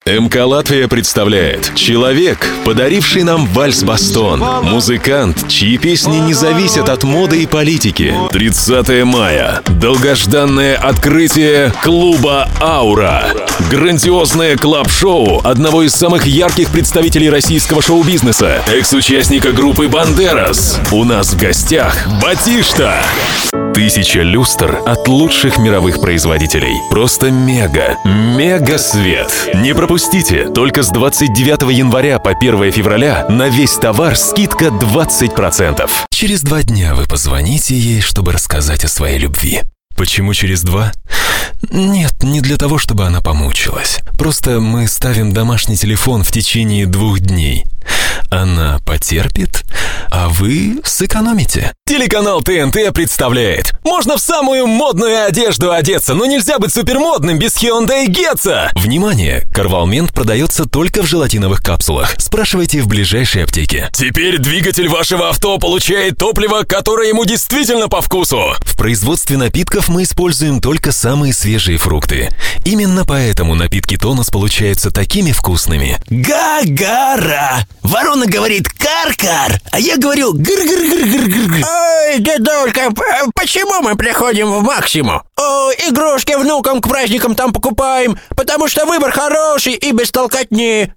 МК «Латвия» представляет человек, подаривший нам вальс-бастон. Музыкант, чьи песни не зависят от моды и политики. 30 мая. Долгожданное открытие клуба «Аура». Грандиозное клаб-шоу одного из самых ярких представителей российского шоу-бизнеса. Экс-участника группы «Бандерас». У нас в гостях Батишта. 1000 люстр от лучших мировых производителей. Просто мега свет. Не пропустите, только с 29 января по 1 февраля на весь товар скидка 20%. Через 2 дня вы позвоните ей, чтобы рассказать о своей любви. Почему через 2? Нет, не для того, чтобы она помучилась. Просто мы ставим домашний телефон в течение 2 дней. Она потерпит, а вы сэкономите. Телеканал ТНТ представляет. Можно в самую модную одежду одеться, но нельзя быть супермодным без Hyundai Getza. Внимание! Карвалмент продается только в желатиновых капсулах. Спрашивайте в ближайшей аптеке. Теперь двигатель вашего авто получает топливо, которое ему действительно по вкусу. В производстве напитков мы используем только самые свежие фрукты. Именно поэтому напитки Тонус получаются такими вкусными. Гагара! Ворона говорит кар-кар, а я говорю гыр-гыр-гыр-гыр-гыр. Ой, дедушка, почему мы приходим в Максиму? О, игрушки внукам к праздникам там покупаем, потому что выбор хороший и без толкотни.